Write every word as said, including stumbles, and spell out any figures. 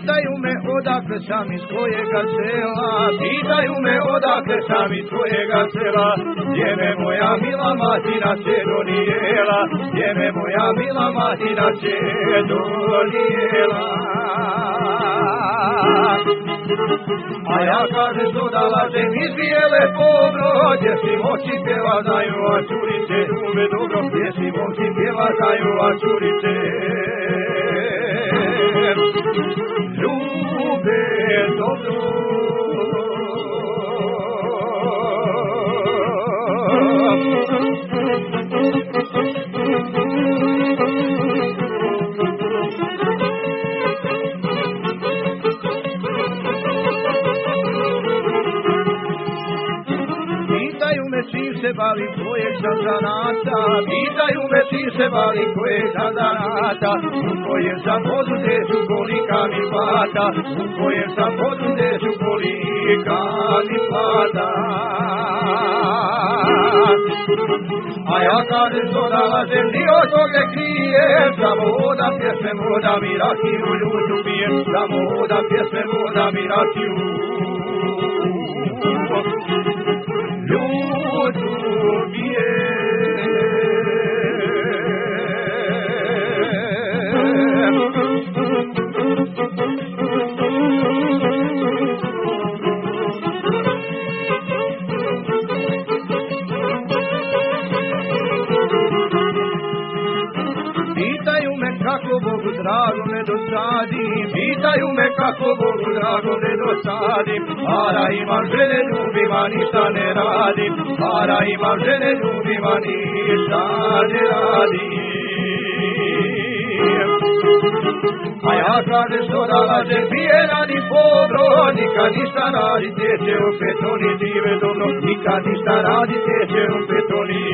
Pitaju me odakle sam iz kojega sela, pitaju me odakle sam iz kojega sela, gdje me moja mila matina će donijela, gdje me moja mila matina će donijela. A ja kaže što da lažem iz bijele pobro, gdje si moći pjeva znaju, a curice ume dobro, gdje si moći pjeva znaju, a curice ljube dobro. Pitaju me čim se bavim, kojeg sam zanata, pitaju me čim se bavim, kojeg sam zanata, u kojem sam poduzeću kolika mi plata, u kojem sam poduzeću kolika mi plata. A ja kažem što da lažem, ni od tog ne krijem, samo odam pjesme, odam i rakiju ljutu pijem, samo odam pjesme, odam i rakiju ljutu pijem. Pitaju me kako Bogu drago ne dosadim, pitaju me kako Bogu drago ne dosadim, para imam žene ljubim, a ništa ne radim, para imam žene ljubim, a ništa ne radim. A ja kažem što da lažem, pije radi pobro, nikad ništa radi, teče opet oni žive dobro, nikad ništa radi, teče opet oni